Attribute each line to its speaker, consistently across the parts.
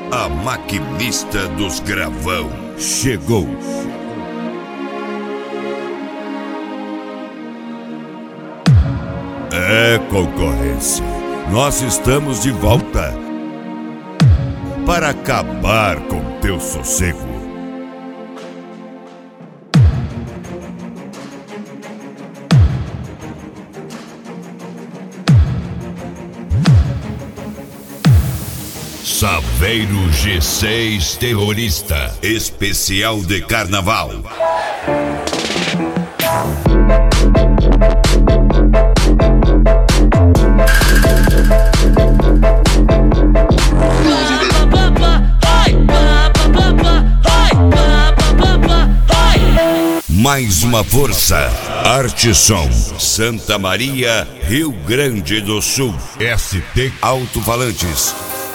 Speaker 1: A maquinista dos gravão chegou. É, concorrência, nós estamos de volta para acabar com teu sossego. Saveiro G6 Terrorista, especial de carnaval. Mais uma força, Arte Som, Santa Maria, Rio Grande do Sul, ST Alto-Falantes.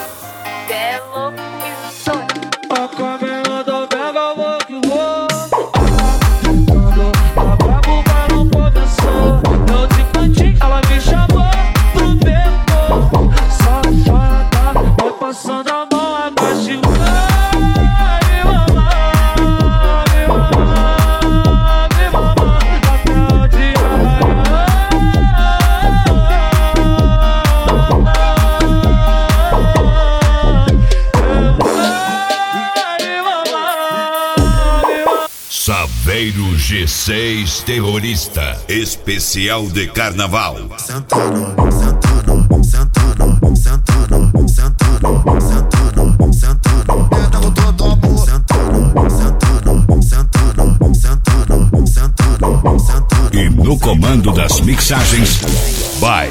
Speaker 1: Saveiro G6 Terrorista, especial de carnaval.
Speaker 2: Sentando, sentando, sentando, sentando, sentando, sentando, sentando. Pega o topo. Sentando, sentando, sentando, sentando, sentando, sentando.
Speaker 1: E no comando das mixagens, by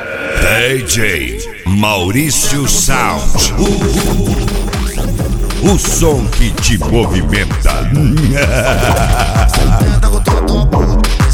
Speaker 1: DJ Maurício Sound. O som que te movimenta.
Speaker 2: Pega o topo.